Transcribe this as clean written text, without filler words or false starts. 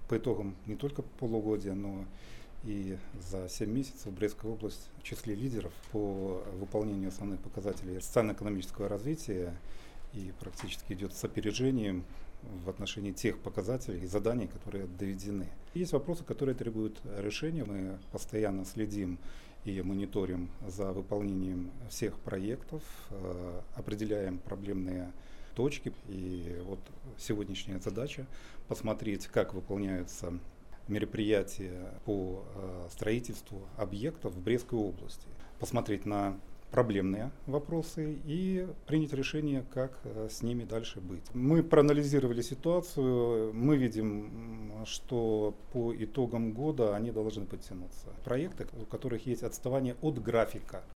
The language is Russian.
По итогам не только полугодия, но и за 7 месяцев Брестская область в числе лидеров по выполнению основных показателей социально-экономического развития и практически идет с опережением в отношении тех показателей и заданий, которые доведены. Есть вопросы, которые требуют решения. Мы постоянно следим и мониторим за выполнением всех проектов, определяем проблемные точки. И вот сегодняшняя задача посмотреть, как выполняются мероприятия по строительству объектов в Брестской области, посмотреть на проблемные вопросы и принять решение, как с ними дальше быть. Мы проанализировали ситуацию, мы видим, что по итогам года они должны подтянуться. Проекты, у которых есть отставание от графика,